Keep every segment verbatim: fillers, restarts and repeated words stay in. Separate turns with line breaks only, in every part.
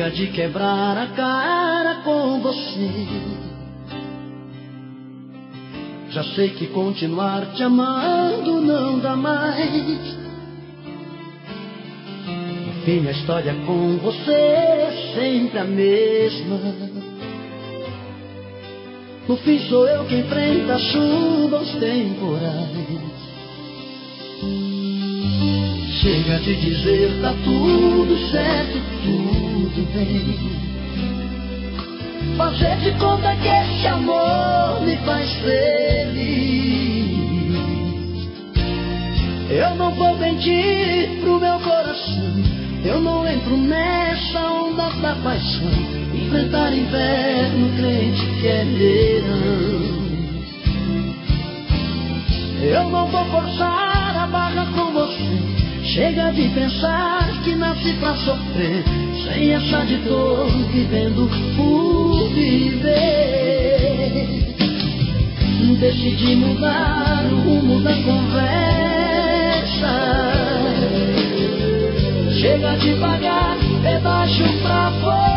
Chega de quebrar a cara com você. Já sei que continuar te amando não dá mais. No fim a história com você é sempre a mesma. No fim sou eu que enfrenta a chuva, os temporais. Chega de dizer tá tudo certo, tudo bem. Fazer de conta que esse amor me faz feliz. Eu não vou mentir pro meu coração, eu não entro nessa onda da paixão. Enfrentar inverno, crente que é verão. Eu não vou forçar a barra com você. Chega de pensar que nasci pra sofrer, sem essa de dor, vivendo por viver. Decidi mudar o rumo da conversa. Chega de pagar pedágio pra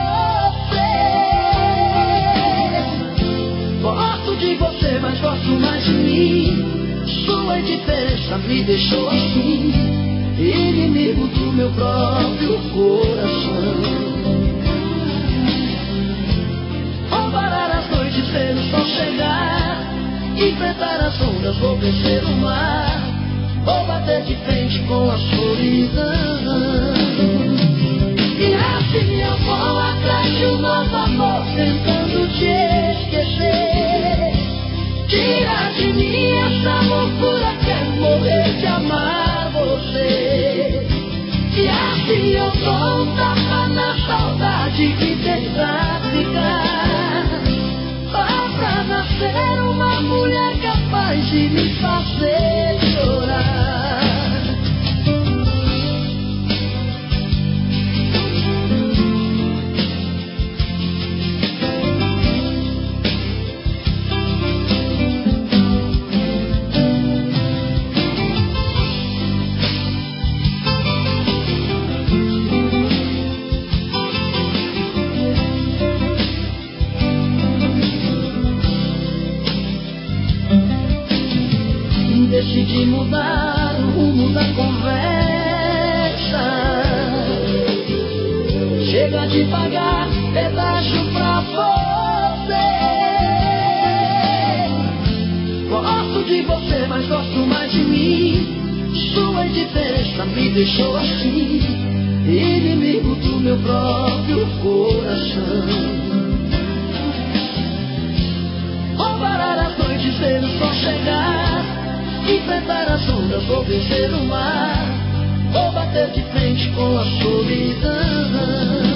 você. Gosto de você, mas gosto mais de mim. Sua indiferença me deixou assim, inimigo do meu próprio coração. Vou parar as noites, ver o sol chegar, enfrentar as ondas, vou vencer o mar. Vou bater de frente com a solidão. E assim eu vou atrás de um novo amor, tentando te esquecer. Tira de mim essa loucura, quero morrer de amar você. E assim eu dou um tapa na saudade que tenta ficar. Só pra nascer uma mulher capaz de me fazer chorar. Decidi mudar o rumo da conversa. Chega de pagar pedágio pra você. Gosto de você, mas gosto mais de mim. Sua indiferença me deixou assim, inimigo do meu próprio coração. Vou parar as noites, ver o sol chegar, enfrentar as ondas, vou vencer o mar. Vou bater de frente com a solidão.